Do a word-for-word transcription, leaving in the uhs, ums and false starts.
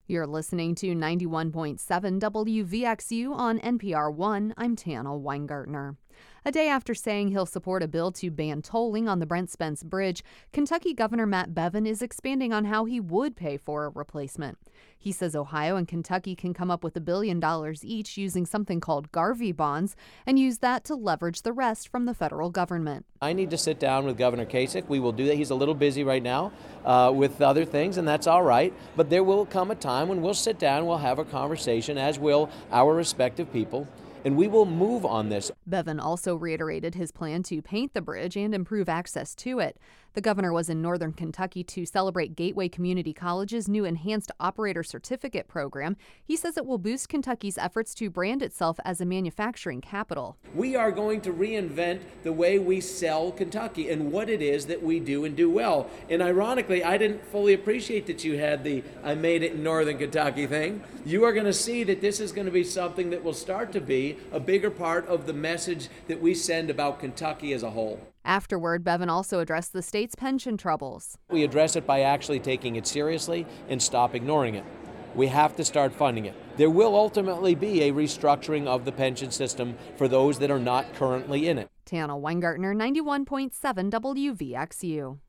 You're listening to ninety-one point seven W V X U on N P R one. I'm Tana Weingartner. A day after saying he'll support a bill to ban tolling on the Brent Spence Bridge, Kentucky Governor Matt Bevin is expanding on how he would pay for a replacement. He says Ohio and Kentucky can come up with a billion dollars each using something called Garvey bonds and use that to leverage the rest from the federal government. I need to sit down with Governor Kasich. We will do that. He's a little busy right now uh, with other things, and that's all right. But there will come a time when we'll sit down, we'll have a conversation, as will our respective people, and we will move on this. Bevin also reiterated his plan to paint the bridge and improve access to it. The governor was in northern Kentucky to celebrate Gateway Community College's new Enhanced Operator Certificate program. He says it will boost Kentucky's efforts to brand itself as a manufacturing capital. We are going to reinvent the way we sell Kentucky and what it is that we do and do well. And ironically, I didn't fully appreciate that you had the I made it in northern Kentucky thing. You are going to see that this is going to be something that will start to be a bigger part of the message that we send about Kentucky as a whole. Afterward, Bevin also addressed the state's pension troubles. We address it by actually taking it seriously and stop ignoring it. We have to start funding it. There will ultimately be a restructuring of the pension system for those that are not currently in it. Tana Weingartner, ninety-one point seven W V X U.